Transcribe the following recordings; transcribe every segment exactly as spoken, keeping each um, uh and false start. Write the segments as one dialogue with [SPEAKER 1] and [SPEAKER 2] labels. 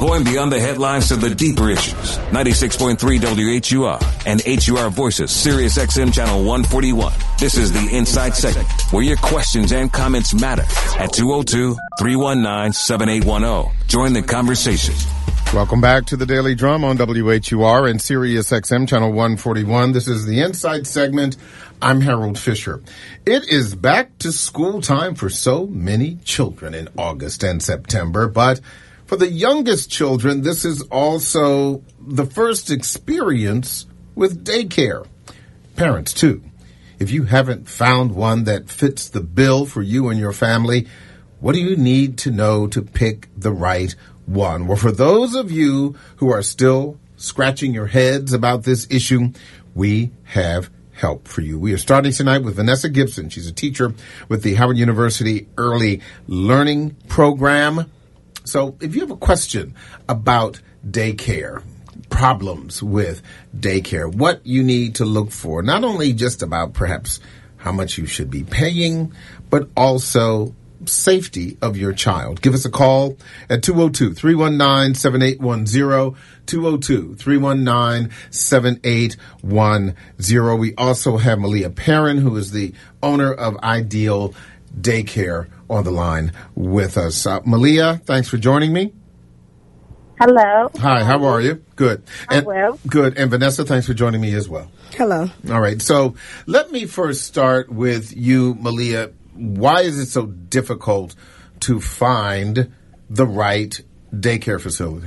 [SPEAKER 1] Going beyond the headlines to the deeper issues. ninety-six point three W H U R and H U R Voices, Sirius X M Channel one forty-one. This is the Inside Segment, where your questions and comments matter. At two oh two, three one nine, seven eight one oh. Join the conversation.
[SPEAKER 2] Welcome back to the Daily Drum on W H U R and Sirius X M Channel one forty-one. This is the Inside Segment. I'm Harold Fisher. It is back to school time for so many children in August and September, but for the youngest children, this is also the first experience with daycare. Parents, too. If you haven't found one that fits the bill for you and your family, what do you need to know to pick the right one? Well, for those of you who are still scratching your heads about this issue, we have help for you. We are starting tonight with Vanessa Gibson. She's a teacher with the Howard University Early Learning Program. So if you have a question about daycare, problems with daycare, what you need to look for, not only just about perhaps how much you should be paying, but also safety of your child. Give us a call at two oh two, three one nine, seven eight one oh, two oh two, three one nine, seven eight one oh. We also have Malia Perrin, who is the owner of Ideal Daycare, on the line with us. Uh, Malia, thanks for joining me.
[SPEAKER 3] Hello.
[SPEAKER 2] Hi, how are you? Good.
[SPEAKER 3] I'm
[SPEAKER 2] and,
[SPEAKER 3] well.
[SPEAKER 2] Good. And Vanessa, thanks for joining me as well.
[SPEAKER 4] Hello.
[SPEAKER 2] All right. So let me first start with you, Malia. Why is it so difficult to find the right daycare facility?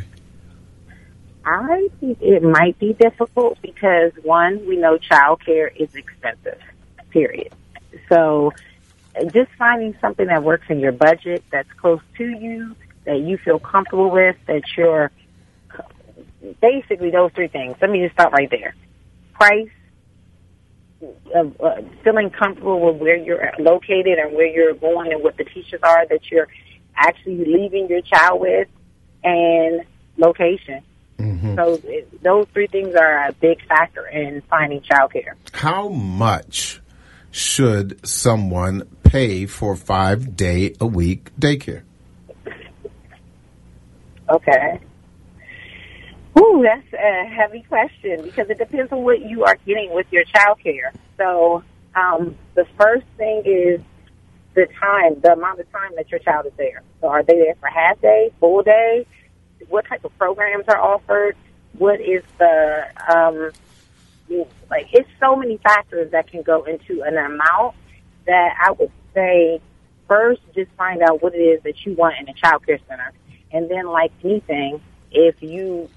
[SPEAKER 3] I think it might be difficult because, one, we know childcare is expensive, period. So just finding something that works in your budget, that's close to you, that you feel comfortable with, that you're basically those three things. Let me just start right there. Price, uh, uh, feeling comfortable with where you're located and where you're going and what the teachers are that you're actually leaving your child with, and location. Mm-hmm. So it, those three things are a big factor in finding childcare.
[SPEAKER 2] How much should someone pay for five-day-a-week daycare?
[SPEAKER 3] Okay. Ooh, that's a heavy question because it depends on what you are getting with your child care. So um, the first thing is the time, the amount of time that your child is there. So are they there for half day, full day? What type of programs are offered? What is the, um, like, it's so many factors that can go into an amount that I would say first just find out what it is that you want in a child care center. And then, like anything, if you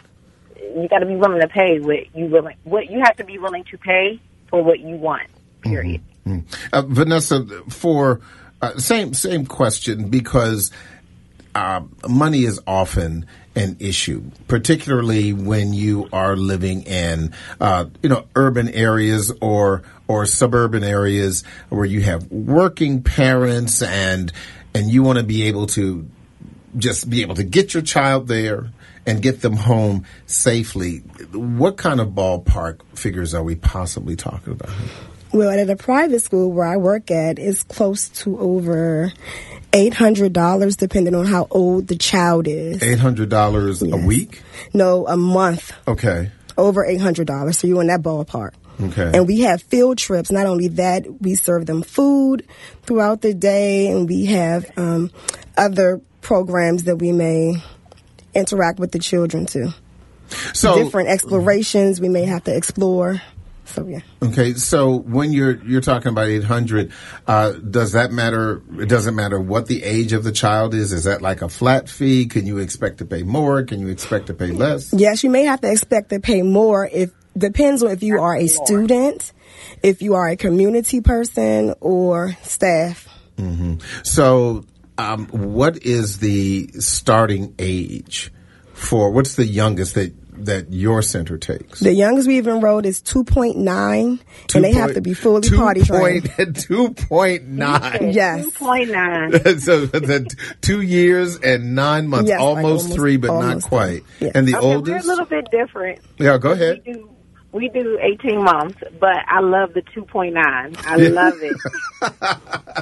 [SPEAKER 3] you got to be willing to pay what you willing what you have to be willing to pay for what you want. Period.
[SPEAKER 2] Mm-hmm. Uh, Vanessa, for uh, same same question because uh, money is often an issue, particularly when you are living in uh, you know urban areas or or suburban areas where you have working parents and and you want to be able to just be able to get your child there and get them home safely. What kind of ballpark figures are we possibly talking about?
[SPEAKER 4] Well, at a private school where I work at, it's close to over eight hundred dollars, depending on how old the child is.
[SPEAKER 2] eight hundred dollars
[SPEAKER 4] Yes.
[SPEAKER 2] a week?
[SPEAKER 4] No, a month.
[SPEAKER 2] Okay.
[SPEAKER 4] Over eight hundred dollars. So you're in that ballpark.
[SPEAKER 2] Okay.
[SPEAKER 4] And we have field trips. Not only that, we serve them food throughout the day, and we have um, other programs that we may interact with the children to. So different explorations we may have to explore. So yeah.
[SPEAKER 2] Okay. So when you're you're talking about eight hundred, uh, does that matter? It doesn't matter what the age of the child is. Is that like a flat fee? Can you expect to pay more? Can you expect to pay less?
[SPEAKER 4] Yes, you may have to expect to pay more. If depends on if you are a student, if you are a community person, or staff.
[SPEAKER 2] Mm-hmm. So. Um, what is the starting age for, what's the youngest that, that your center takes?
[SPEAKER 4] The youngest we've enrolled is two point nine, and they have to be fully potty trained.
[SPEAKER 2] two point nine.
[SPEAKER 4] Yes.
[SPEAKER 3] two point nine.
[SPEAKER 2] So that's two years and nine months,
[SPEAKER 4] yes,
[SPEAKER 2] almost,
[SPEAKER 4] like almost
[SPEAKER 2] three, but
[SPEAKER 4] almost
[SPEAKER 2] not quite.
[SPEAKER 4] Yeah.
[SPEAKER 2] And the
[SPEAKER 3] okay,
[SPEAKER 2] oldest?
[SPEAKER 3] We're a little bit different.
[SPEAKER 2] Yeah, go ahead.
[SPEAKER 3] We do, we do eighteen months, but I love the two point nine. I love it.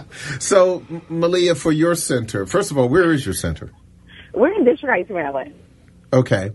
[SPEAKER 2] So, Malia, for your center, first of all, where is your center?
[SPEAKER 3] We're in District Heights, Maryland.
[SPEAKER 2] Okay.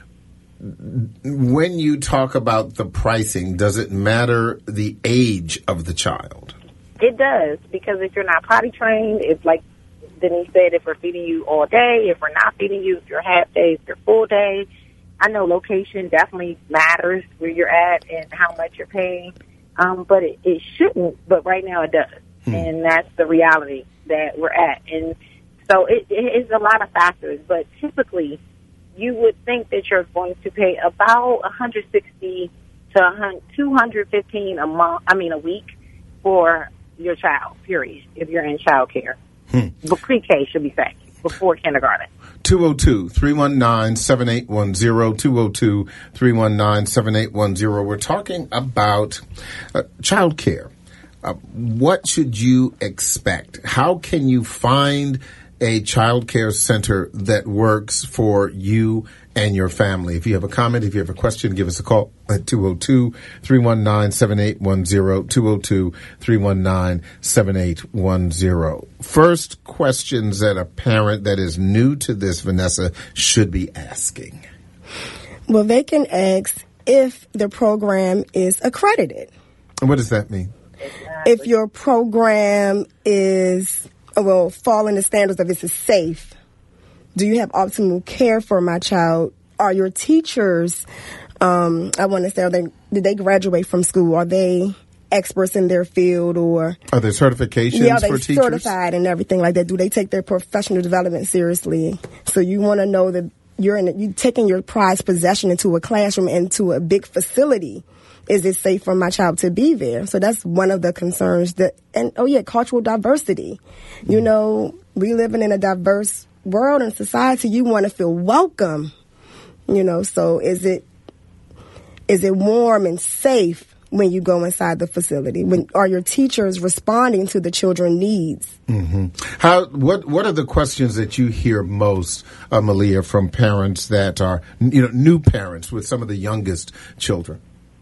[SPEAKER 2] When you talk about the pricing, does it matter the age of the child?
[SPEAKER 3] It does, because if you're not potty trained, it's like Denise said, if we're feeding you all day, if we're not feeding you, if you're half day, if you're full day. I know location definitely matters where you're at and how much you're paying, um, but it, it shouldn't, but right now it does. Hmm. And that's the reality that we're at. And so it, it is a lot of factors, but typically you would think that you're going to pay about one hundred sixty to two hundred fifteen a month, I mean a week for your child, period, if you're in child care. Hmm. But pre-K should be said, before kindergarten.
[SPEAKER 2] two oh two, three one nine, seven eight one zero, two oh two, three one nine, seven eight one zero. We're talking about uh, child care. Uh, what should you expect? How can you find a child care center that works for you and your family? If you have a comment, if you have a question, give us a call at two oh two, three one nine, seven eight one zero, two oh two, three one nine, seven eight one zero. First questions that a parent that is new to this, Vanessa, should be asking.
[SPEAKER 4] Well, they can ask if the program is accredited.
[SPEAKER 2] What does that mean?
[SPEAKER 4] If your program is, well, following the standards of it's safe. Do you have optimal care for my child? Are your teachers, um, I want to say, are they, did they graduate from school? Are they experts in their field? Or
[SPEAKER 2] are there certifications
[SPEAKER 4] yeah, are they
[SPEAKER 2] for teachers?
[SPEAKER 4] Certified and everything like that? Do they take their professional development seriously? So you want to know that you're in, you taking your prized possession into a classroom, into a big facility. Is it safe for my child to be there? So that's one of the concerns. That, and, oh, yeah, cultural diversity. Mm-hmm. You know, we living in a diverse world and society. You want to feel welcome, you know. So is it is it warm and safe when you go inside the facility? When are your teachers responding to the children's needs?
[SPEAKER 2] Mm-hmm. How? What? What are the questions that you hear most, uh, Malia, from parents that are, you know, new parents with some of the youngest children?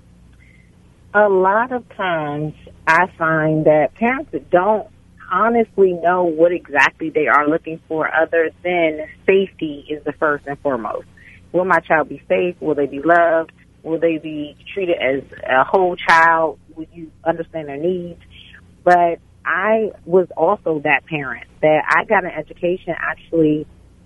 [SPEAKER 3] A lot of times I find that parents don't honestly know what exactly they are looking for, other than safety is the first and foremost. Will my child be safe? Will they be loved? Will they be treated as a whole child? Will you understand their needs? But I was also that parent that I got an education actually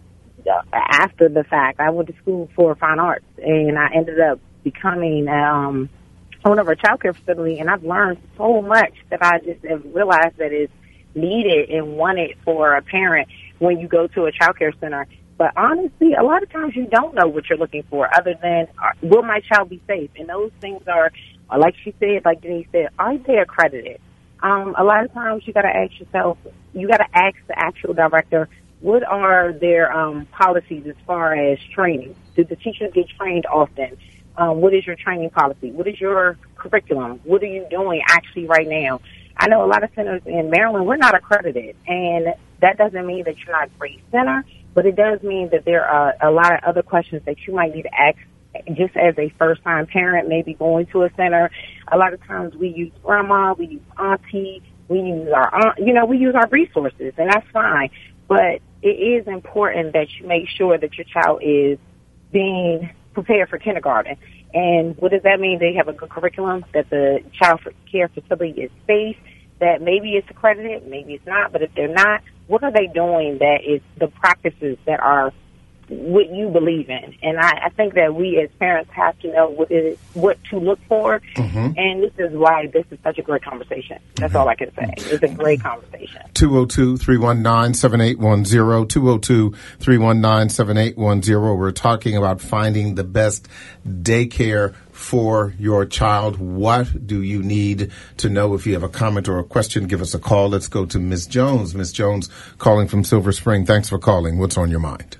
[SPEAKER 3] after the fact. I went to school for fine arts, and I ended up becoming um owner of a child care facility, and I've learned so much that I just have realized that is needed and wanted for a parent when you go to a child care center. But honestly, a lot of times you don't know what you're looking for, other than, will my child be safe? And those things are, like she said, like Denise said, are they accredited? Um, a lot of times you got to ask yourself, you got to ask the actual director, what are their um, policies as far as training? Do the teachers get trained often? Um, what is your training policy? What is your curriculum? What are you doing actually right now? I know a lot of centers in Maryland, we're not accredited, and that doesn't mean that you're not a great center, but it does mean that there are a lot of other questions that you might need to ask just as a first-time parent, maybe going to a center. A lot of times we use grandma, we use auntie, we use our aunt, you know, we use our resources, and that's fine. But it is important that you make sure that your child is being prepared for kindergarten. And what does that mean? They have a good curriculum, that the child care facility is safe, that maybe it's accredited, maybe it's not, but if they're not, what are they doing that is the practices that are what you believe in? And I, I think that we as parents have to know what is what to look for, mm-hmm. and this is why this is such a great conversation. That's mm-hmm. all I can say. It's a great conversation.
[SPEAKER 2] two oh two, three one nine, seven eight one zero, two oh two, three one nine, seven eight one zero. We're talking about finding the best daycare for your child. What do you need to know? If you have a comment or a question, give us a call. Let's go to Miz Jones. Miz Jones calling from Silver Spring. Thanks for calling. What's on your mind?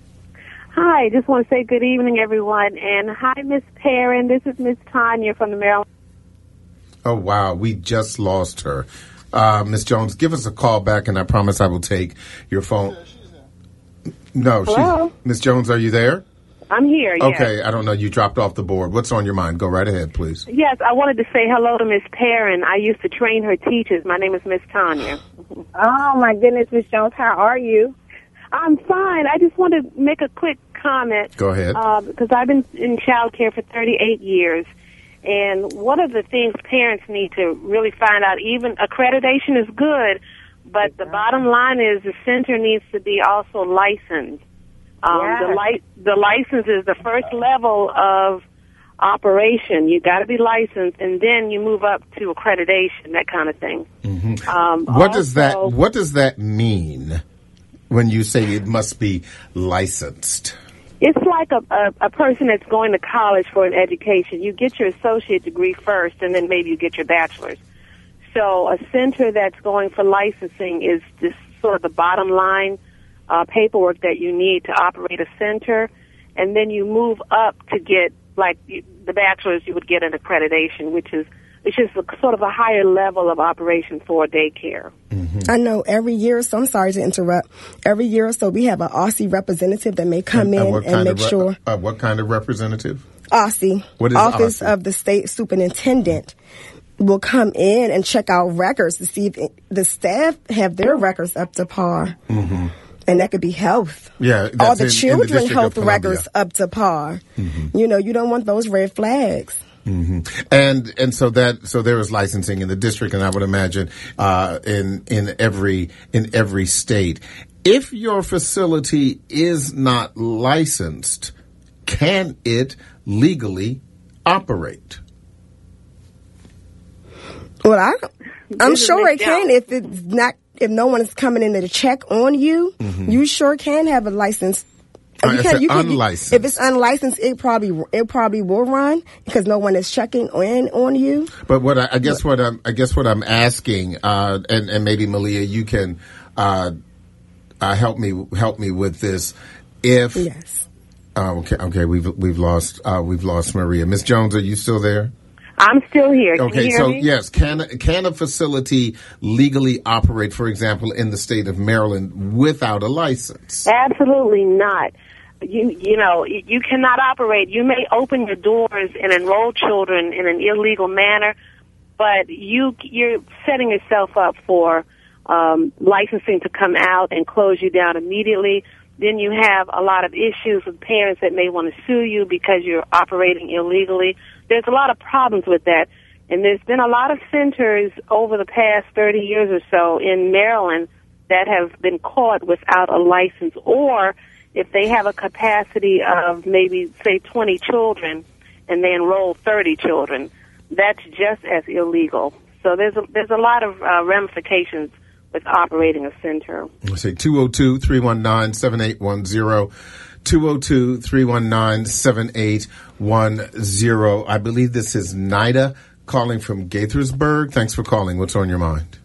[SPEAKER 5] Hi, just want to say good evening, everyone. And hi, Miss Perrin. This is Miss Tanya from the Maryland.
[SPEAKER 2] Oh, wow. We just lost her. Uh, Miss Jones, give us a call back, and I promise I will take your phone. No,
[SPEAKER 5] Hello?
[SPEAKER 2] Miss Jones, are you there?
[SPEAKER 5] I'm here, yes.
[SPEAKER 2] Okay, I don't know. You dropped off the board. What's on your mind? Go right ahead, please.
[SPEAKER 5] Yes, I wanted to say hello to Miss Perrin. I used to train her teachers. My name is Miss Tanya.
[SPEAKER 3] Oh, my goodness, Miss Jones. How are you?
[SPEAKER 5] I'm fine. I just want to make a quick comment.
[SPEAKER 2] Go ahead.
[SPEAKER 5] Uh, because I've been in child care for thirty-eight years. And one of the things parents need to really find out, even accreditation is good, but the bottom line is the center needs to be also licensed. Um,
[SPEAKER 3] Yes.
[SPEAKER 5] the, li- the license is the first level of operation. You got to be licensed, and then you move up to accreditation, that kind of thing.
[SPEAKER 2] Mm-hmm.
[SPEAKER 5] Um,
[SPEAKER 2] What does that
[SPEAKER 5] also-
[SPEAKER 2] What does that mean when you say it must be licensed?
[SPEAKER 5] It's like a, a, a person that's going to college for an education. You get your associate degree first, and then maybe you get your bachelor's. So a center that's going for licensing is just sort of the bottom line uh, paperwork that you need to operate a center, and then you move up to get, like you, the bachelor's, you would get an accreditation, which is it's just a, sort of a higher level of operation for daycare.
[SPEAKER 2] Mm-hmm.
[SPEAKER 4] I know every year or so, I'm sorry to interrupt, every year or so we have an Aussie representative that may come
[SPEAKER 2] And, uh,
[SPEAKER 4] in
[SPEAKER 2] what
[SPEAKER 4] and
[SPEAKER 2] kind
[SPEAKER 4] make
[SPEAKER 2] of re-
[SPEAKER 4] sure.
[SPEAKER 2] Uh, what kind of representative?
[SPEAKER 4] Aussie,
[SPEAKER 2] What is
[SPEAKER 4] Office
[SPEAKER 2] Aussie?
[SPEAKER 4] of the State Superintendent, will come in and check out records to see if it, the staff have their records up to par.
[SPEAKER 2] Mm-hmm.
[SPEAKER 4] And that could be health.
[SPEAKER 2] Yeah,
[SPEAKER 4] All
[SPEAKER 2] that's
[SPEAKER 4] the
[SPEAKER 2] in- in the
[SPEAKER 4] children
[SPEAKER 2] District of
[SPEAKER 4] health
[SPEAKER 2] Columbia.
[SPEAKER 4] records up to par.
[SPEAKER 2] Mm-hmm.
[SPEAKER 4] You know, you don't want those red flags.
[SPEAKER 2] Mm-hmm. And and so that so there is licensing in the district, and I would imagine uh, in in every in every state. If your facility is not licensed, can it legally operate?
[SPEAKER 4] Well, I, I'm
[SPEAKER 5] This is
[SPEAKER 4] sure it
[SPEAKER 5] Miss
[SPEAKER 4] can
[SPEAKER 5] Jones.
[SPEAKER 4] if it's not, if no one is coming in to check on you. You sure can have a license.
[SPEAKER 2] Uh,
[SPEAKER 4] You
[SPEAKER 2] it's
[SPEAKER 4] can-
[SPEAKER 2] an
[SPEAKER 4] you can-
[SPEAKER 2] unlicensed.
[SPEAKER 4] If it's unlicensed, it probably it probably will run because no one is checking in on you.
[SPEAKER 2] But what I, I guess what I'm I guess what I'm asking, uh, and and maybe Malia, you can uh, uh, help me help me with this. If
[SPEAKER 4] Yes.
[SPEAKER 2] oh, okay, okay, we've we've lost uh, we've lost Maria. Miss Jones, are you still there?
[SPEAKER 5] I'm still here. Can
[SPEAKER 2] Okay,
[SPEAKER 5] you hear
[SPEAKER 2] so
[SPEAKER 5] me?
[SPEAKER 2] yes, can can a facility legally operate, for example, in the state of Maryland without a license?
[SPEAKER 5] Absolutely not. You you know you you cannot operate. You may open your doors and enroll children in an illegal manner, but you you're setting yourself up for um, licensing to come out and close you down immediately. Then you have a lot of issues with parents that may want to sue you because you're operating illegally. There's a lot of problems with that, and there's been a lot of centers over the past thirty years or so in Maryland that have been caught without a license, or if they have a capacity of maybe, say, twenty children and they enroll thirty children, that's just as illegal. So there's a, there's a lot of uh, ramifications with operating a center.
[SPEAKER 2] Let's say two oh two, three one nine, seven eight one zero. two oh two, three one nine, seven eight one zero. I believe this is Nida calling from Gaithersburg. Thanks for calling. What's on your mind?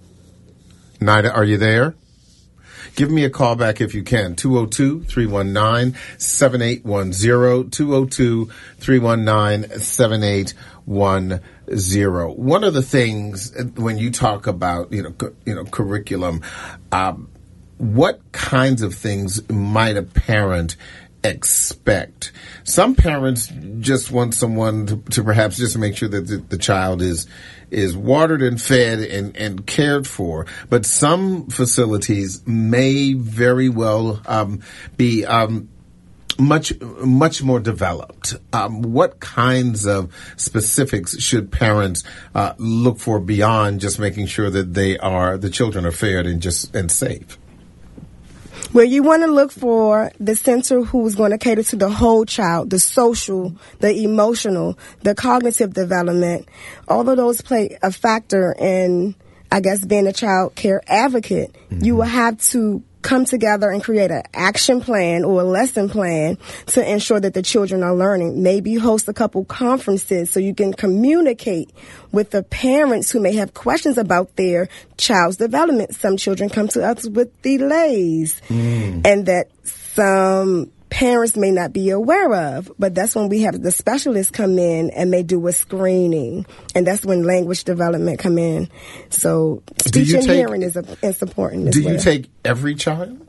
[SPEAKER 2] Nida, are you there? Give me a call back if you can. two oh two, three one nine, seven eight one zero. two oh two, three one nine, seven eight one zero. One of the things when you talk about, you know, cu- you know, curriculum, um, what kinds of things might a parent expect? Some parents just want someone to, to perhaps just make sure that the, the child is is watered and fed and, and cared for. But some facilities may very well um, be um, much much more developed. Um, what kinds of specifics should parents uh, look for beyond just making sure that they are the children are fed and just and safe?
[SPEAKER 4] Well, you want to look for the center who's going to cater to the whole child, the social, the emotional, the cognitive development. All of those play a factor in, I guess, being a child care advocate. Mm-hmm. You will have to come together and create an action plan or a lesson plan to ensure that the children are learning. Maybe host a couple conferences so you can communicate with the parents who may have questions about their child's development. Some children come to us with delays mm. and that some parents may not be aware of, but that's when we have the specialists come in and may do a screening, and that's when language development come in. So speech and take, hearing is, a, is important as
[SPEAKER 2] Do
[SPEAKER 4] well.
[SPEAKER 2] you take every child?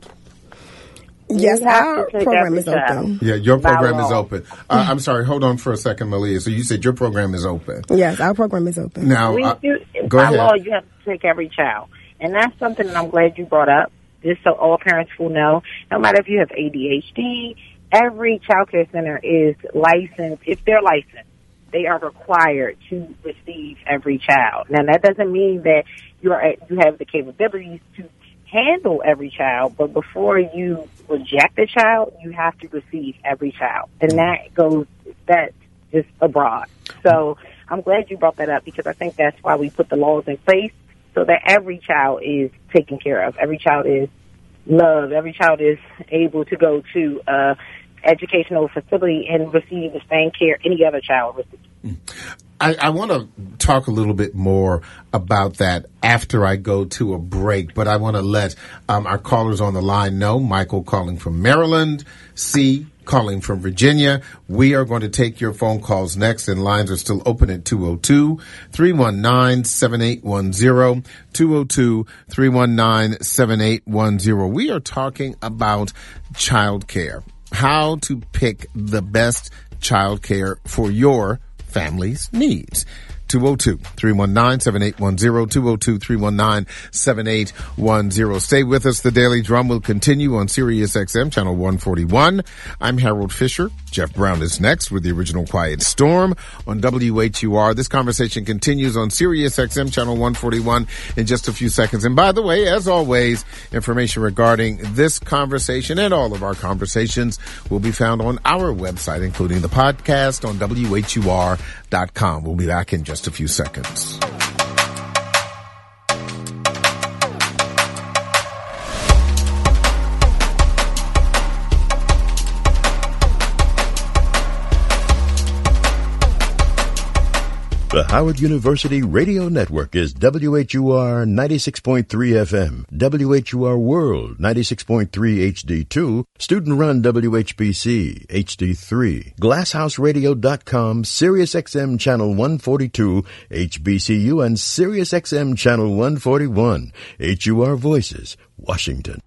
[SPEAKER 4] Yes, our program is
[SPEAKER 3] child.
[SPEAKER 4] open.
[SPEAKER 2] Yeah, your program
[SPEAKER 3] By
[SPEAKER 2] is
[SPEAKER 3] law.
[SPEAKER 2] open. Uh, I'm sorry, hold on for a second, Malia. So you said your program is open.
[SPEAKER 4] Yes, our program is open.
[SPEAKER 2] Now,
[SPEAKER 3] We
[SPEAKER 2] uh,
[SPEAKER 3] do,
[SPEAKER 2] go
[SPEAKER 3] by
[SPEAKER 2] ahead.
[SPEAKER 3] law, you have to take every child. And that's something that I'm glad you brought up, just so all parents will know. No matter if you have A D H D, every child care center is licensed. If they're licensed, they are required to receive every child. Now, that doesn't mean that you are you have the capabilities to handle every child, but before you reject a child, you have to receive every child, and that goes that's just abroad. So I'm glad you brought that up, because I think that's why we put the laws in place, so that every child is taken care of, every child is loved, every child is able to go to a educational facility and receive the same care any other child receives.
[SPEAKER 2] I, I want to talk a little bit more about that after I go to a break, but I want to let um, our callers on the line know. Michael calling from Maryland, C calling from Virginia. We are going to take your phone calls next, and lines are still open at two oh two, three one nine, seven eight one zero, two oh two, three one nine, seven eight one zero. We are talking about child care, how to pick the best child care for your family's needs. two oh two, three one nine, seven eight one zero, two oh two, three one nine, seven eight one zero. Stay with us. The Daily Drum will continue on Sirius X M, channel one forty-one. I'm Harold Fisher. Jeff Brown is next with the original Quiet Storm on W H U R. This conversation continues on Sirius X M, channel one forty-one in just a few seconds. And by the way, as always, information regarding this conversation and all of our conversations will be found on our website, including the podcast on W H U R dot com. We'll be back in just a few seconds.
[SPEAKER 6] The Howard University Radio Network is W H U R ninety-six point three F M, W H U R World ninety-six point three H D two, student-run W H B C H D three, glasshouse radio dot com, Sirius X M Channel one forty-two H B C U, and Sirius X M Channel one forty-one H U R Voices, Washington.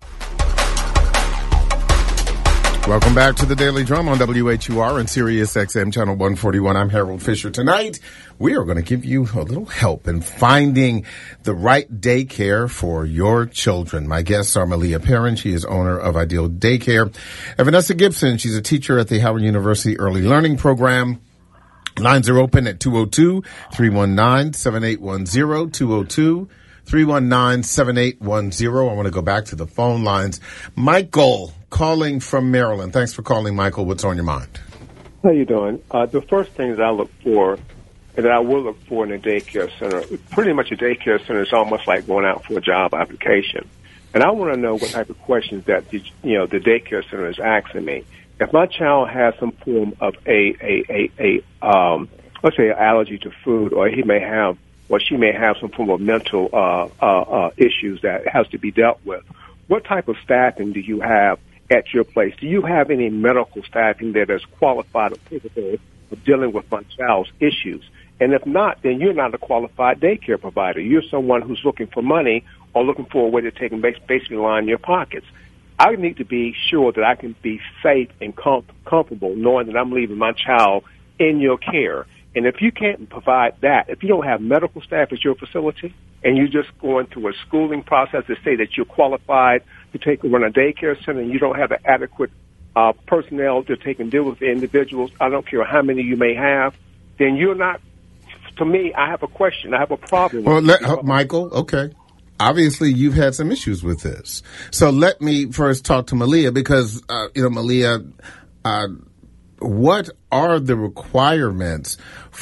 [SPEAKER 2] Welcome back to the Daily Drum on W H U R and Sirius X M Channel one forty-one. I'm Harold Fisher. Tonight, we are going to give you a little help in finding the right daycare for your children. My guests are Malia Perrin. She is owner of Ideal Daycare. And Vanessa Gibson. She's a teacher at the Howard University Early Learning Program. Lines are open at two oh two, three one nine, seven eight one zero, two oh two, three one nine, seven eight one zero. I want to go back to the phone lines. Michael calling from Maryland. Thanks for calling, Michael. What's on your mind?
[SPEAKER 7] How you doing? Uh, the first things I look for, and that I will look for in a daycare center, pretty much a daycare center is almost like going out for a job application. And I want to know what type of questions that the, you know, the daycare center is asking me. If my child has some form of a, a, a, a um, let's say, an allergy to food, or he may have, or she may have some form of mental uh, uh, uh, issues that has to be dealt with, what type of staffing do you have at your place? Do you have any medical staffing that is qualified or capable of dealing with my child's issues? And if not, then you're not a qualified daycare provider. You're someone who's looking for money or looking for a way to take and basically line your pockets. I need to be sure that I can be safe and com- comfortable knowing that I'm leaving my child in your care. And if you can't provide that, if you don't have medical staff at your facility and you're just going through a schooling process to say that you're qualified to take and run a daycare center and you don't have the adequate uh, personnel to take and deal with the individuals, I don't care how many you may have, then you're not, to me, I have a question. I have a problem.
[SPEAKER 2] Well,
[SPEAKER 7] with
[SPEAKER 2] let, uh, Michael, okay. Obviously, you've had some issues with this. So let me first talk to Malia because, uh, you know, Malia, uh, what are the requirements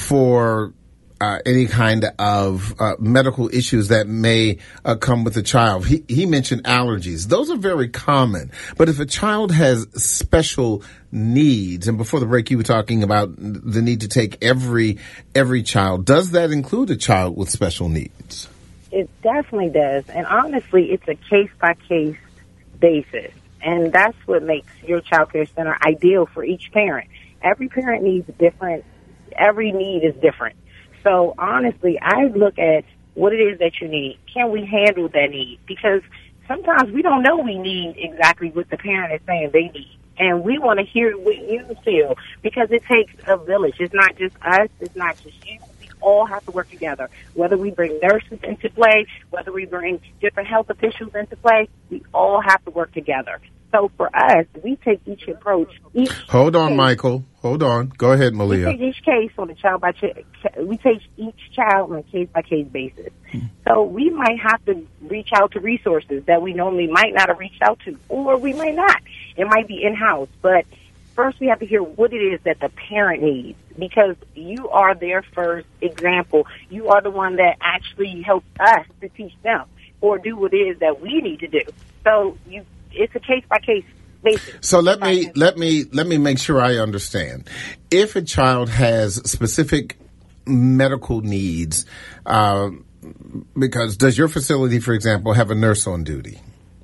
[SPEAKER 2] for uh, any kind of uh, medical issues that may uh, come with a child? He, he mentioned allergies. Those are very common. But if a child has special needs, and before the break you were talking about the need to take every every child, does that include a child with special needs?
[SPEAKER 3] It definitely does. And honestly, it's a case-by-case basis. And that's what makes your child care center ideal for each parent. Every parent needs different, every need is different. So honestly, I look at what it is that you need. Can we handle that need? Because sometimes we don't know we need exactly what the parent is saying they need. And we want to hear what you feel because it takes a village. It's not just us. It's not just you. all have to work together. Whether we bring nurses into play, whether we bring different health officials into play, we all have to work together. So for us, we take each approach. Each
[SPEAKER 2] Hold on,
[SPEAKER 3] case,
[SPEAKER 2] Michael. Hold on. Go ahead,
[SPEAKER 3] We
[SPEAKER 2] Malia.
[SPEAKER 3] take each case on a child by ch- we take each child on a case by case basis. So we might have to reach out to resources that we normally might not have reached out to, or we might not. It might be in house, but first we have to hear what it is that the parent needs, because you are their first example. You are the one that actually helps us to teach them or do what it is that we need to do. So you, it's a case by case basis.
[SPEAKER 2] So let me let me let me make sure I understand. If a child has specific medical needs, uh, because does your facility, for example, have a nurse on duty?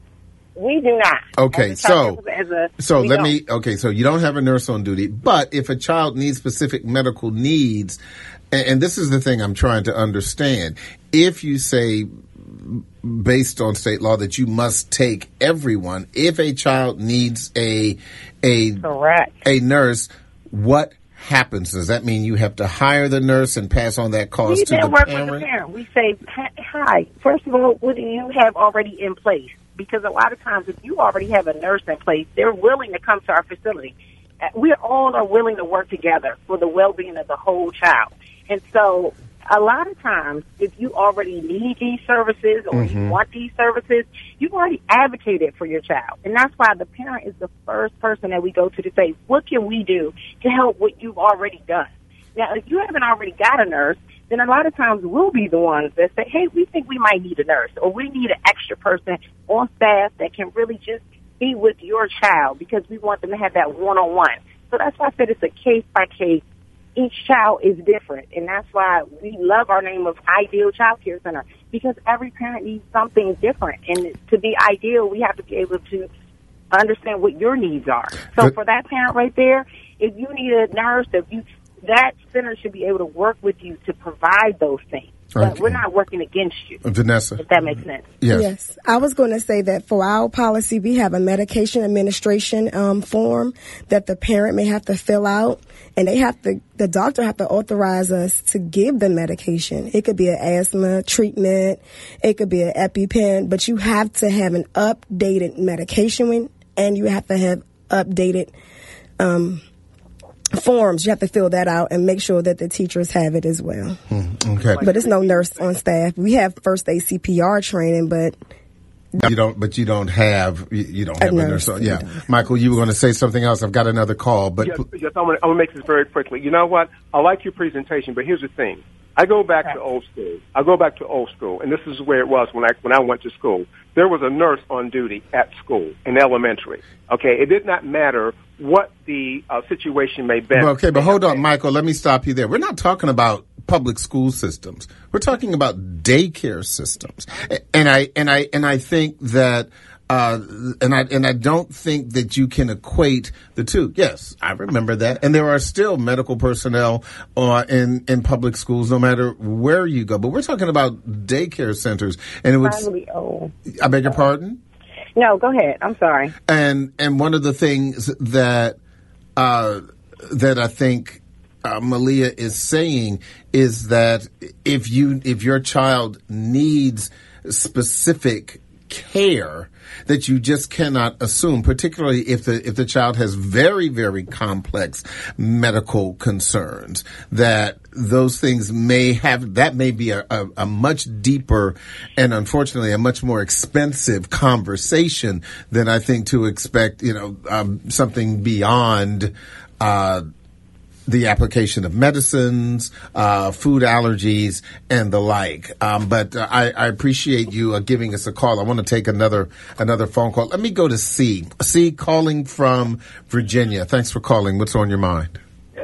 [SPEAKER 3] We do not.
[SPEAKER 2] Okay,
[SPEAKER 3] As a child,
[SPEAKER 2] so
[SPEAKER 3] as a,
[SPEAKER 2] so
[SPEAKER 3] we
[SPEAKER 2] let
[SPEAKER 3] don't.
[SPEAKER 2] me. Okay, so you don't have a nurse on duty, but if a child needs specific medical needs, and, and this is the thing I'm trying to understand, if you say, based on state law, that you must take everyone, if a child needs a a
[SPEAKER 3] Correct.
[SPEAKER 2] a nurse, what happens? Does that mean you have to hire the nurse and pass on that cost
[SPEAKER 3] We
[SPEAKER 2] to
[SPEAKER 3] then
[SPEAKER 2] the
[SPEAKER 3] work
[SPEAKER 2] parent?
[SPEAKER 3] with the parent. We say, hi, first of all, what do you have already in place? Because a lot of times if you already have a nurse in place, they're willing to come to our facility. Uh, We all are willing to work together for the well-being of the whole child. And so a lot of times, if you already need these services or
[SPEAKER 2] Mm-hmm.
[SPEAKER 3] you want these services, you've already advocated for your child. And that's why the parent is the first person that we go to to say, what can we do to help what you've already done? Now, if you haven't already got a nurse, then a lot of times we'll be the ones that say, hey, we think we might need a nurse, or we need an extra person on staff that can really just be with your child, because we want them to have that one-on-one. So that's why I said it's a case-by-case. Each child is different, and that's why we love our name of Ideal Child Care Center, because every parent needs something different. And to be ideal, we have to be able to understand what your needs are. So
[SPEAKER 2] Good.
[SPEAKER 3] for that parent right there, if you need a nurse, if you that center should be able to work with you to provide those things. But
[SPEAKER 2] Okay.
[SPEAKER 3] we're not working against you,
[SPEAKER 2] Vanessa.
[SPEAKER 3] if that makes sense.
[SPEAKER 2] Yes.
[SPEAKER 4] Yes. I was going to say that for our policy, we have a medication administration um, form that the parent may have to fill out, and they have to, the doctor have to authorize us to give the medication. It could be an asthma treatment, it could be an EpiPen, but you have to have an updated medication, and you have to have updated um, forms. You have to fill that out and make sure that the teachers have it as well.
[SPEAKER 2] Okay.
[SPEAKER 4] But it's no nurse on staff. We have first aid C P R training, but
[SPEAKER 2] You don't, but you don't have, you, you don't have a
[SPEAKER 4] nurse.
[SPEAKER 2] nurse. on- Yeah. Michael, you were going to say something else. I've got another call, but
[SPEAKER 7] Yes, yes, I'm going to make this very quickly. You know what? I like your presentation, but here's the thing. I go back to old school. I go back to old school, and this is where it was when I when I went to school. There was a nurse on duty at school in elementary. Okay, it did not matter what the uh, situation may be.
[SPEAKER 2] okay, but hold on, Michael. Let me stop you there. We're not talking about public school systems. We're talking about daycare systems, and I and I and I think that. Uh, and I and I don't think that you can equate the two. Yes, I remember that, and there are still medical personnel uh, in in public schools, no matter where you go. But we're talking about daycare centers, and it would.
[SPEAKER 3] Finally, oh.
[SPEAKER 2] I beg your pardon.
[SPEAKER 3] No, go ahead. I'm sorry.
[SPEAKER 2] And and one of the things that uh, that I think uh, Malia is saying is that if you if your child needs specific care, that you just cannot assume, particularly if the if the child has very, very complex medical concerns, that those things may have that may be a, a, a much deeper and unfortunately a much more expensive conversation than I think to expect, you know, um, something beyond uh the application of medicines, uh, food allergies, and the like. Um, but uh, I, I appreciate you uh, giving us a call. I want to take another another phone call. Let me go to C. C calling from Virginia. Thanks for calling. What's on your mind?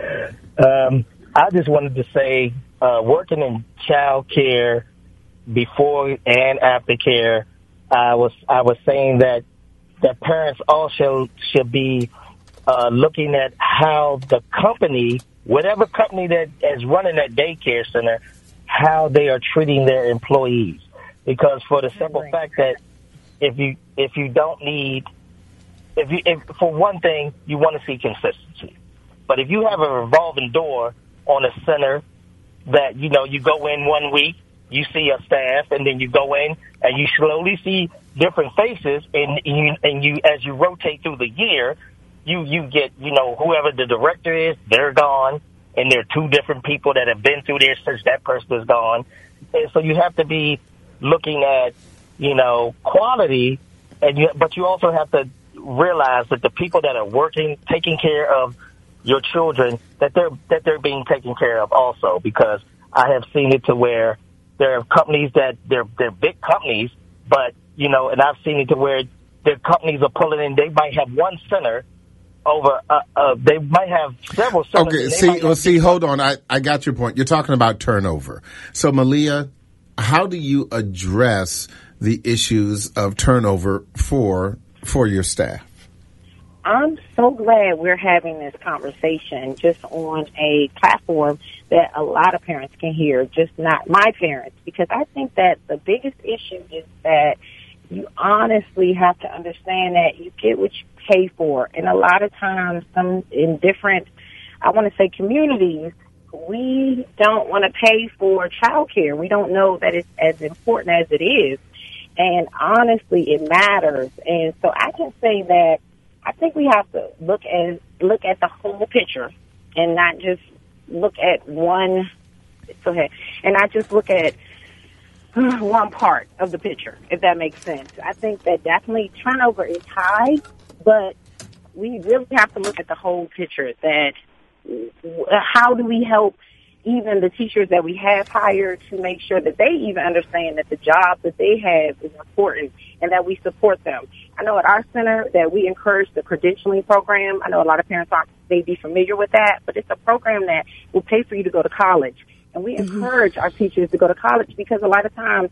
[SPEAKER 8] Um, I just wanted to say, uh, working in child care before and after care, I was I was saying that that parents also should be Uh, looking at how the company, whatever company that is running that daycare center, how they are treating their employees. Because for the simple fact that if you if you don't need, if you if, for one thing, you want to see consistency. But if you have a revolving door on a center that, you know, you go in one week, you see a staff, and then you go in and you slowly see different faces, and you, and you, as you rotate through the year, you, you get, you know, whoever the director is, they're gone, and there are two different people that have been through there since that person is gone. And so you have to be looking at, you know, quality, and you, but you also have to realize that the people that are working, taking care of your children, that they're that they're being taken care of also, because I have seen it to where there are companies that they're they're big companies, but you know, and I've seen it to where their companies are pulling in. They might have one center over. Uh, uh, they might have several centers.
[SPEAKER 2] Okay, see, well, see, hold on. I I got your point. You're talking about turnover. So, Malia, how do you address the issues of turnover for for your staff?
[SPEAKER 3] I'm so glad we're having this conversation just on a platform that a lot of parents can hear, just not my parents, because I think that the biggest issue is that you honestly have to understand that you get what you pay for. And a lot of times, some in different, I want to say communities, we don't want to pay for childcare. We don't know that it's as important as it is. And honestly, it matters. And so I can say that I think we have to look at look at the whole picture and not just look at one. Go ahead, and not just look at one part of the picture, if that makes sense. I think that definitely turnover is high, but we really have to look at the whole picture. That how do we help even the teachers that we have hired to make sure that they even understand that the job that they have is important and that we support them. I know at our center that we encourage the credentialing program. I know a lot of parents aren't may be familiar with that, but it's a program that will pay for you to go to college. And we mm-hmm. encourage our teachers to go to college because a lot of times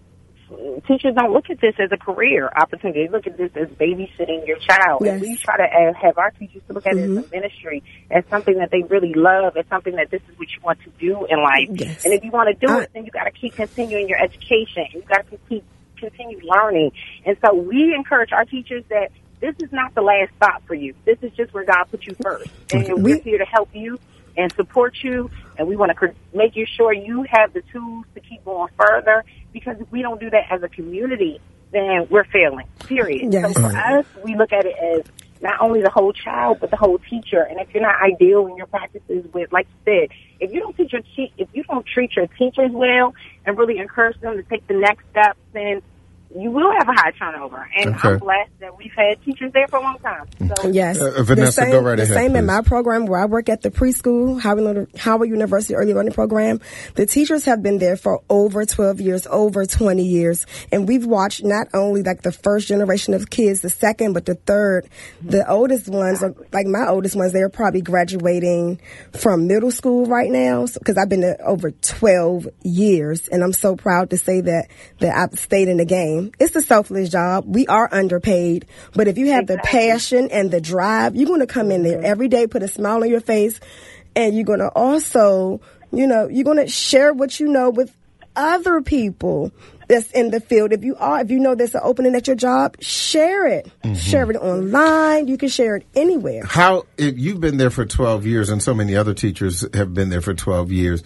[SPEAKER 3] teachers don't look at this as a career opportunity. They look at this as babysitting your child. Yes. And we try to uh, have our teachers to look at mm-hmm. it as a ministry, as something that they really love, as something that this is what you want to do in life. Yes. And if you want to do uh, it, then you got to keep continuing your education. You got to keep continue learning. And so we encourage our teachers that this is not the last stop for you. This is just where God put you first. And we, we're here to help you and support you, and we want to make you sure you have the tools to keep going further, because if we don't do that as a community, then we're failing, period. Yes. So for us, we look at it as not only the whole child, but the whole teacher. And if you're not ideal in your practices with, like you said, if you don't teach your te- if you don't treat your teachers well and really encourage them to take the next steps, then you will have a high turnover. And okay. I'm blessed that we've had teachers there for a long time. So.
[SPEAKER 4] Yes.
[SPEAKER 2] Uh, Vanessa,
[SPEAKER 4] same,
[SPEAKER 2] go right
[SPEAKER 4] the
[SPEAKER 2] ahead.
[SPEAKER 4] The same
[SPEAKER 2] please.
[SPEAKER 4] in my program where I work at the preschool, Howard, Howard University Early Learning Program. The teachers have been there for over twelve years, over twenty years. And we've watched not only like the first generation of kids, the second, but the third. The oldest ones, like my oldest ones, they're probably graduating from middle school right now, because I've been there over twelve years. And I'm so proud to say that, that I've stayed in the game. It's a selfless job. We are underpaid, but if you have exactly. the passion and the drive, you're going to come in there every day, put a smile on your face, and you're going to also, you know, you're going to share what you know with other people that's in the field. If you are, if you know there's an opening at your job, share it. Mm-hmm. Share it online. You can share it anywhere.
[SPEAKER 2] How, if you've been there for twelve years and so many other teachers have been there for twelve years,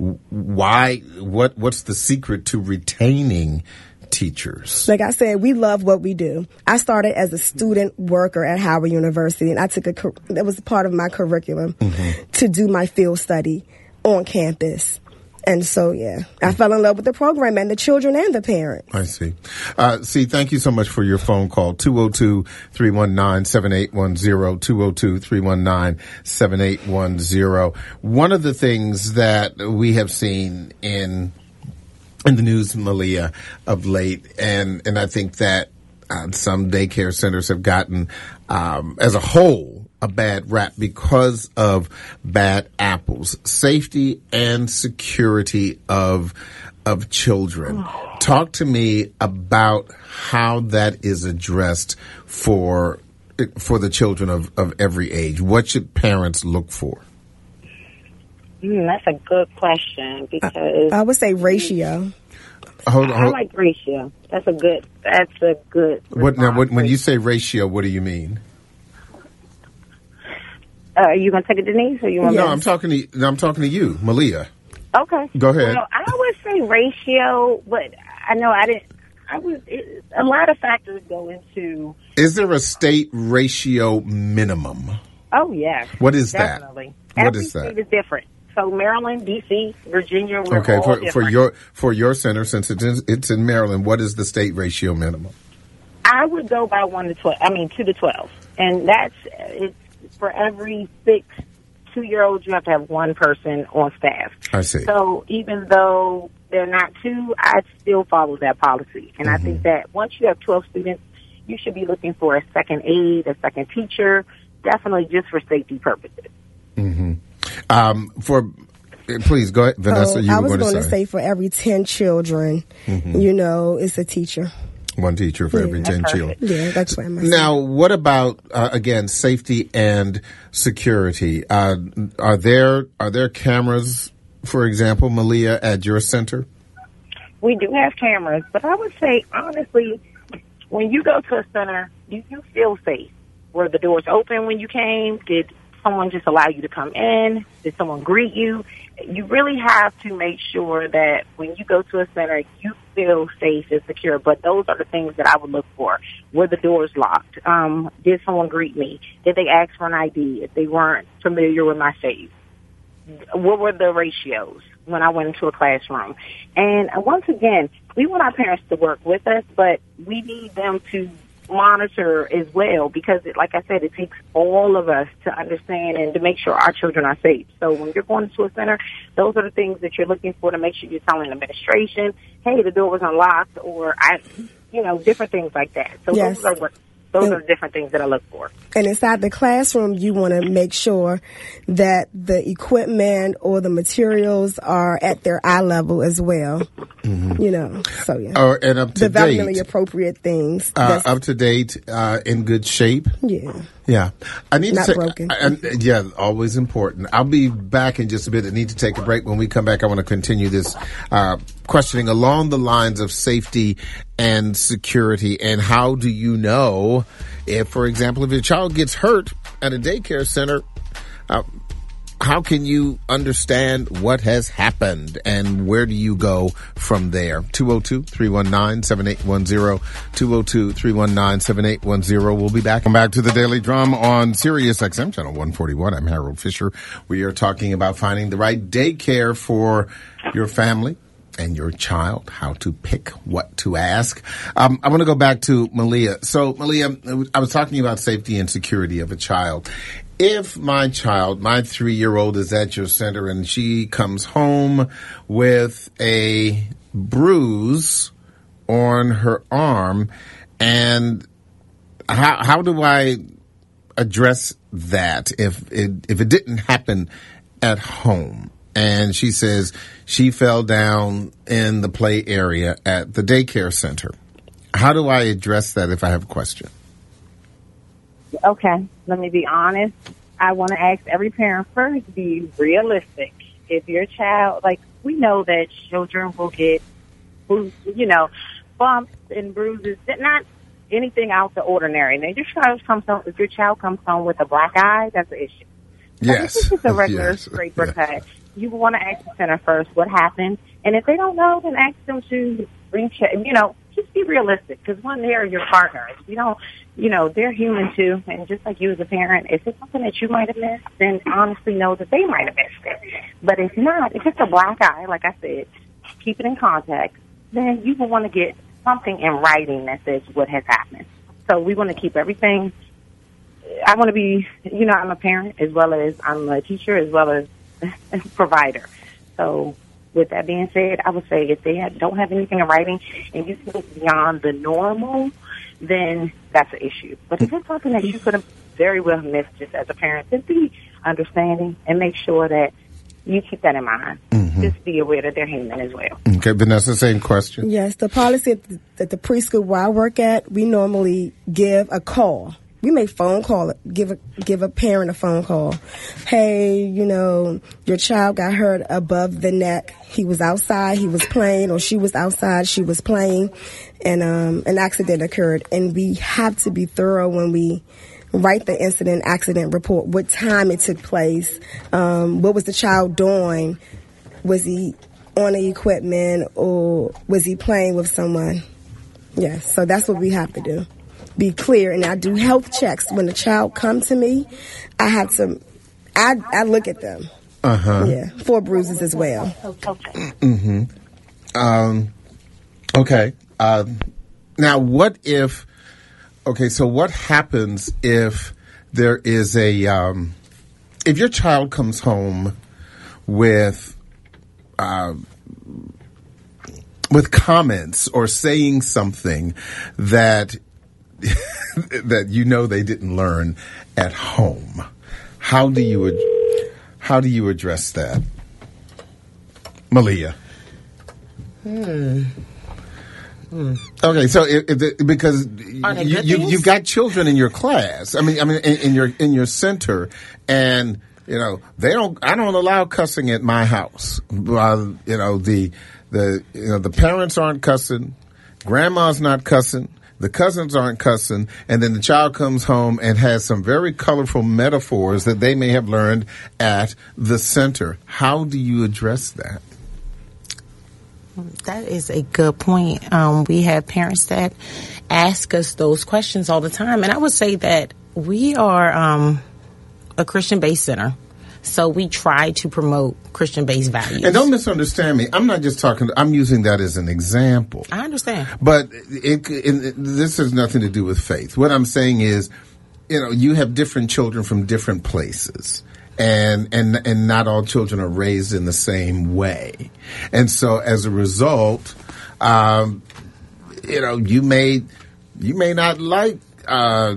[SPEAKER 2] why, what, what's the secret to retaining teachers?
[SPEAKER 4] Like I said, we love what we do. I started as a student worker at Howard University, and I took a, that was part of my curriculum mm-hmm. to do my field study on campus. And so, yeah, I fell in love with the program and the children and the parents.
[SPEAKER 2] I see. Uh, see, thank you so much for your phone call. two oh two, three one nine, seven eight one zero, two oh two, three one nine, seven eight one zero. One of the things that we have seen in in the news, Malia, of late, and, and I think that uh, some daycare centers have gotten, um, as a whole, a bad rap because of bad apples, safety and security of of children. Talk to me about how that is addressed for for the children of, of every age. What should parents look for?
[SPEAKER 3] Mm, that's a good question, because
[SPEAKER 4] I, I would say ratio.
[SPEAKER 2] Hold on, hold.
[SPEAKER 3] I like ratio. That's a good. That's a good.
[SPEAKER 2] What now? What, when you say ratio, what do you mean?
[SPEAKER 3] Uh, are you gonna take it, Denise, or you want?
[SPEAKER 2] No,
[SPEAKER 3] to?
[SPEAKER 2] I'm talking to. I'm talking to you, Malia.
[SPEAKER 3] Okay.
[SPEAKER 2] Go ahead.
[SPEAKER 3] Well, I would say ratio, but I know I didn't. I was. It, a lot of factors go into.
[SPEAKER 2] Is there a state ratio minimum?
[SPEAKER 3] Oh yes.
[SPEAKER 2] What is
[SPEAKER 3] definitely.
[SPEAKER 2] that?
[SPEAKER 3] Every
[SPEAKER 2] What is that?
[SPEAKER 3] state is different. So Maryland, D C, Virginia, we're
[SPEAKER 2] Okay,
[SPEAKER 3] all
[SPEAKER 2] for
[SPEAKER 3] different.
[SPEAKER 2] for your for your center, since it's in, it's in Maryland, what is the state ratio minimum?
[SPEAKER 3] I would go by one to twelve. I mean two to twelve, and that's it's for every six two-year-olds. You have to have one person on staff.
[SPEAKER 2] I see.
[SPEAKER 3] So even though they're not two, I still follow that policy, and
[SPEAKER 2] Mm-hmm.
[SPEAKER 3] I think that once you have twelve students, you should be looking for a second aide, a second teacher, definitely just for safety purposes.
[SPEAKER 2] Mm-hmm. Um, for please go ahead, Vanessa.
[SPEAKER 4] Oh,
[SPEAKER 2] you
[SPEAKER 4] I
[SPEAKER 2] were
[SPEAKER 4] was
[SPEAKER 2] going to
[SPEAKER 4] say.
[SPEAKER 2] say
[SPEAKER 4] for every ten children,
[SPEAKER 2] Mhm.
[SPEAKER 4] you know, it's a teacher.
[SPEAKER 2] one teacher for
[SPEAKER 4] Yeah,
[SPEAKER 2] every
[SPEAKER 4] that's
[SPEAKER 2] ten
[SPEAKER 3] perfect.
[SPEAKER 2] children.
[SPEAKER 4] Yeah, that's what I'm saying.
[SPEAKER 2] Now, what about uh, again safety and security? Uh, are there are there cameras, for example, Malia, at your center?
[SPEAKER 3] We do have cameras, but I would say, honestly, when you go to a center, do you feel safe? Were the doors open when you came? Did someone just allow you to come in? Did someone greet you? You really have to make sure that when you go to a center, you feel safe and secure. But those are the things that I would look for. Were the doors locked? Um, did someone greet me? Did they ask for an I D if they weren't familiar with my face? What were the ratios when I went into a classroom? And uh, once again, we want our parents to work with us, but we need them to monitor as well because, it, like I said, it takes all of us to understand and to make sure our children are safe. So when you're going to a center, those are the things that you're looking for to make sure you're telling administration, hey, the door was unlocked, or, I, you know, different things like that. So
[SPEAKER 4] Yes.
[SPEAKER 3] those are what Those are different things that I look for.
[SPEAKER 4] And inside the classroom, you want to make sure that the equipment or the materials are at their eye level as well. Mm-hmm. You know, so yeah.
[SPEAKER 2] Oh, and up to
[SPEAKER 4] Developmentally
[SPEAKER 2] date.
[SPEAKER 4] appropriate things.
[SPEAKER 2] Uh, up to date, uh, in good shape.
[SPEAKER 4] Yeah.
[SPEAKER 2] Yeah. I need
[SPEAKER 4] Not
[SPEAKER 2] to say,
[SPEAKER 4] broken.
[SPEAKER 2] I, I, yeah, always important. I'll be back in just a bit. I need to take a break. When we come back, I want to continue this uh, questioning along the lines of safety and security. And how do you know if, for example, if your child gets hurt at a daycare center, uh, how can you understand what has happened and where do you go from there? two oh two, three one nine, seven eight one zero, two oh two, three one nine, seven eight one zero. We'll be back. Come back to the Daily Drum on Sirius X M, channel one forty-one. I'm Harold Fisher. We are talking about finding the right daycare for your family and your child, how to pick what to ask. Um, I want to go back to Malia. So, Malia, I was talking about safety and security of a child. If my child, my three-year-old, is at your center and she comes home with a bruise on her arm, and how how do I address that if it, if it didn't happen at home? And she says she fell down in the play area at the daycare center. How do I address that if I have a question?
[SPEAKER 3] Okay, let me be honest. I want to ask every parent first, be realistic. If your child, like, we know that children will get, you know, bumps and bruises, not anything out the ordinary. Now, your child comes home, if your child comes home with a black eye, that's an issue.
[SPEAKER 2] Yes.
[SPEAKER 3] So if it's just a regular
[SPEAKER 2] Yes.
[SPEAKER 3] scraper
[SPEAKER 2] Yeah.
[SPEAKER 3] cut, you want to ask the center first what happened. And if they don't know, then ask them to reach, you know, just be realistic. Because one, they're your partners. You don't, you know, they're human too. And just like you as a parent, if it's something that you might have missed, then honestly know that they might have missed it. But if not, if it's a black eye, like I said, keep it in contact, then you will want to get something in writing that says what has happened. So we want to keep everything. I want to be, you know, I'm a parent as well as I'm a teacher as well as a provider. So with that being said, I would say if they have, don't have anything in writing and you think beyond the normal, then that's an issue. But if it's something that you could have very well missed just as a parent, then be understanding and make sure that you keep that in mind. Mm-hmm. Just be aware that they're human as well.
[SPEAKER 2] Okay, Vanessa, same question.
[SPEAKER 4] Yes, the policy at the, at the preschool where I work at, we normally give a call. We may phone call it, give a give a parent a phone call. Hey, you know, your child got hurt above the neck. He was outside, he was playing, or she was outside, she was playing, and um, an accident occurred. And we have to be thorough when we write the incident accident report, what time it took place, um, what was the child doing, was he on the equipment or was he playing with someone? Yes, so that's what we have to do. Be clear, and I do health checks. When a child comes to me, I have to, I, I look at them.
[SPEAKER 2] Uh-huh.
[SPEAKER 4] Yeah, for bruises as well.
[SPEAKER 2] Mm-hmm. Um, okay. Uh, now, what if, okay, so what happens if there is a, um, if your child comes home with, uh, with comments or saying something that that you know they didn't learn at home? How do you ad- how do you address that, Malia?
[SPEAKER 9] Hmm. Hmm.
[SPEAKER 2] Okay, so if, if the, because you, you you've got children in your class. I mean, I mean, in, in your in your center, and you know they don't. I don't allow cussing at my house. Uh, you know the the you know the parents aren't cussing, grandma's not cussing. The cousins aren't cussing, and then the child comes home and has some very colorful metaphors that they may have learned at the center. How do you address that?
[SPEAKER 9] That is a good point. Um, we have parents that ask us those questions all the time, and I would say that we are um, a Christian-based center. So we try to promote Christian-based values.
[SPEAKER 2] And don't misunderstand me. I'm not just talking, I'm using that as an example.
[SPEAKER 9] I understand.
[SPEAKER 2] But it, it, it, this has nothing to do with faith. What I'm saying is, you know, you have different children from different places. And, and, and not all children are raised in the same way. And so as a result, um, you know, you may, you may not like, uh,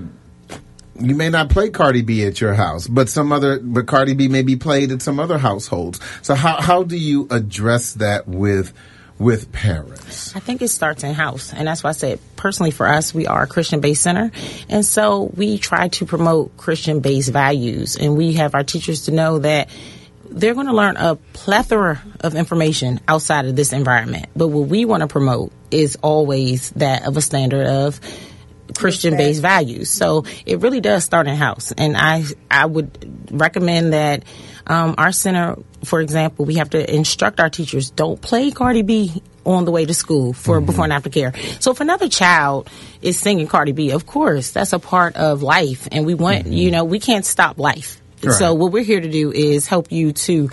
[SPEAKER 2] You may not play Cardi B at your house, but some other, but Cardi B may be played at some other households. So how how do you address that with with parents?
[SPEAKER 9] I think it starts in house, and that's why I said personally for us, we are a Christian-based center, and so we try to promote Christian-based values, and we have our teachers to know that they're going to learn a plethora of information outside of this environment. But what we want to promote is always that of a standard of Christian-based values. So it really does start in house. And I I would recommend that um, our center, for example, we have to instruct our teachers, don't play Cardi B on the way to school for mm-hmm. before and after care. So if another child is singing Cardi B, of course, that's a part of life. And we want, mm-hmm. you know, we can't stop life. Right. So what we're here to do is help you to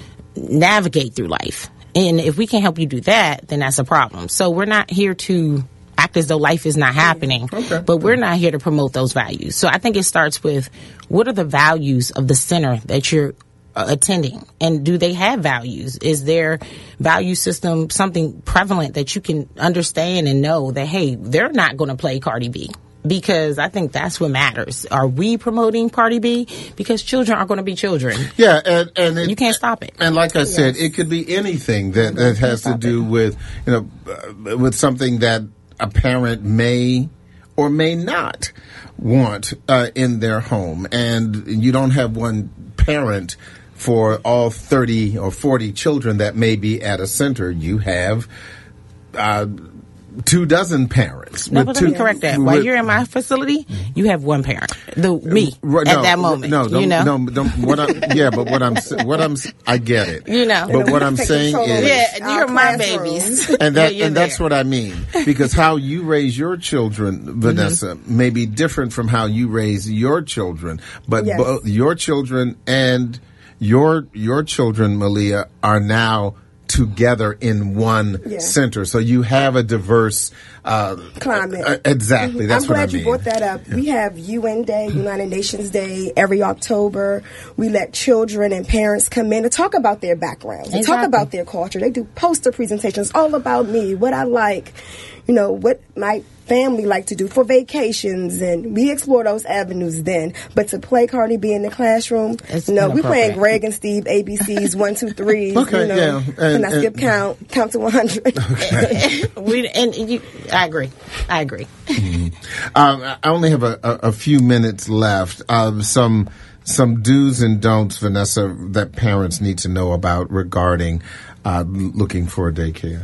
[SPEAKER 9] navigate through life. And if we can't help you do that, then that's a problem. So we're not here to act as though life is not happening, okay. but we're not here to promote those values. So I think it starts with, what are the values of the center that you're uh, attending? And do they have values? Is their value system something prevalent that you can understand and know that, hey, they're not going to play Cardi B? Because I think that's what matters. Are we promoting Cardi B? Because children are going to be children.
[SPEAKER 2] Yeah, and, and it,
[SPEAKER 9] you can't stop it.
[SPEAKER 2] And like I said, yes. it could be anything that, that has to do it. with, you know, uh, with something that a parent may or may not want uh, in their home. And you don't have one parent for all thirty or forty children that may be at a center. You have uh, two dozen parents.
[SPEAKER 9] No, but let me correct that. While you're in my facility, you have one parent, the me
[SPEAKER 2] no,
[SPEAKER 9] at that moment.
[SPEAKER 2] No, don't,
[SPEAKER 9] you know?
[SPEAKER 2] no, don't, what I, yeah, but what I'm, what I'm, I get it.
[SPEAKER 9] You know,
[SPEAKER 2] but what I'm saying is,
[SPEAKER 9] yeah, you're my babies,
[SPEAKER 2] and that, and that's there. What I mean. Because how you raise your children, Vanessa, mm-hmm. may be different from how you raise your children. But yes. both your children and your your children, Malia, are now together in one yeah. center. So you have a diverse uh,
[SPEAKER 4] climate.
[SPEAKER 2] Uh, exactly.
[SPEAKER 4] Mm-hmm.
[SPEAKER 2] That's
[SPEAKER 4] I'm
[SPEAKER 2] what I
[SPEAKER 4] glad
[SPEAKER 2] mean.
[SPEAKER 4] you brought that up. Yeah. We have U N Day, United Nations Day, every October. We let children and parents come in to talk about their backgrounds, exactly. to talk about their culture. They do poster presentations all about me, what I like, you know, what my family like to do for vacations, and we explore those avenues then. But to play Cardi B in the classroom, it's no, we playing Greg and Steve A B Cs, one, two, threes.
[SPEAKER 2] Okay,
[SPEAKER 4] you know,
[SPEAKER 2] yeah, and,
[SPEAKER 4] and I skip count, count to one hundred.
[SPEAKER 2] Okay.
[SPEAKER 9] we and you, I agree. I agree.
[SPEAKER 2] Mm-hmm. um, I only have a, a, a few minutes left. Um, some some do's and don'ts, Vanessa, that parents need to know about regarding uh, looking for a daycare.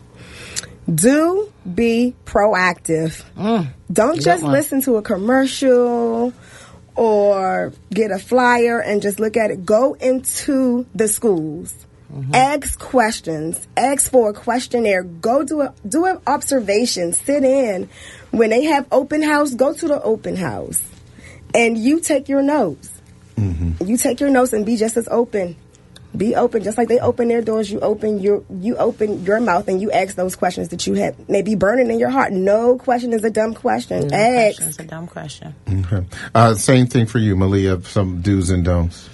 [SPEAKER 4] Do be proactive. Mm, Don't just listen to a commercial or get a flyer and just look at it. Go into the schools. Mm-hmm. Ask questions. Ask for a questionnaire. Go do a, do an observation. Sit in. When they have open house, go to the open house. And you take your notes. Mm-hmm. You take your notes and be just as open. Be open, just like they open their doors. You open your you open your mouth and you ask those questions that you have maybe burning in your heart. No question is a dumb question.
[SPEAKER 9] No
[SPEAKER 4] ask.
[SPEAKER 9] question is a dumb question.
[SPEAKER 2] Okay. Uh, same thing for you, Malia. Some do's and don'ts.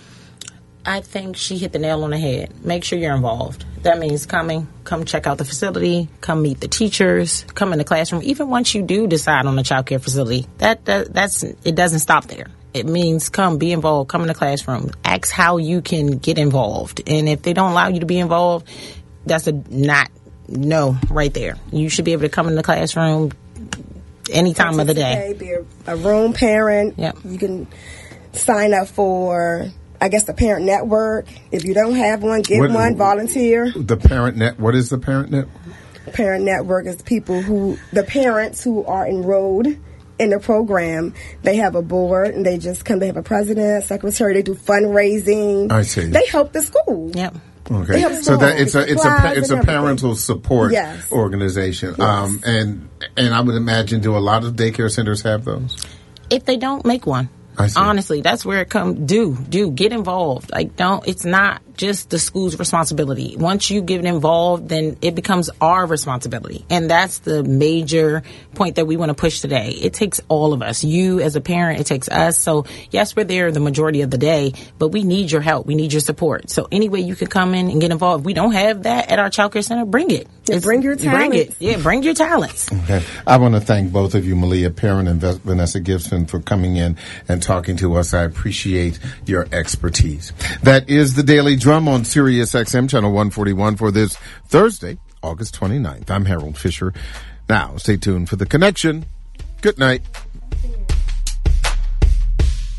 [SPEAKER 9] I think she hit the nail on the head. Make sure you're involved. That means coming, come check out the facility, come meet the teachers, come in the classroom. Even once you do decide on a child care facility, that, that that's it doesn't stop there. It means come, be involved, come in the classroom, ask how you can get involved. And if they don't allow you to be involved, that's a not no right there. You should be able to come in the classroom any time of the day.
[SPEAKER 4] Be a, a room parent.
[SPEAKER 9] Yep.
[SPEAKER 4] You can sign up for, I guess, the parent network. If you don't have one, get
[SPEAKER 2] what,
[SPEAKER 4] one, volunteer.
[SPEAKER 2] The parent net. What is the parent network?
[SPEAKER 4] Parent network is people who, the parents who are enrolled in the program. They have a board and they just come. They have a president, secretary. They do fundraising.
[SPEAKER 2] I see.
[SPEAKER 4] They help the school.
[SPEAKER 9] Yep.
[SPEAKER 2] Okay, so that it's a it's a it's a parental support yes. organization. Yes. Um, and and I would imagine, do a lot of daycare centers have those?
[SPEAKER 9] If they don't, make one. Honestly, that's where it comes. Do, do, get involved. Like, don't, it's not just the school's responsibility. Once you get involved, then it becomes our responsibility. And that's the major point that we want to push today. It takes all of us. You as a parent, it takes us. So, yes, we're there the majority of the day, but we need your help. We need your support. So, any way you can come in and get involved. If we don't have that at our child care center, bring it.
[SPEAKER 4] Yeah, bring your talents.
[SPEAKER 9] Bring it. Yeah, bring your talents.
[SPEAKER 2] Okay. I want to thank both of you, Malia Perrin and Vanessa Gibson, for coming in and talking to us. I appreciate your expertise. That is the Daily Drum on Sirius X M Channel one forty-one for this Thursday, August twenty-ninth. I'm Harold Fisher. Now, stay tuned for The Connection. Good night.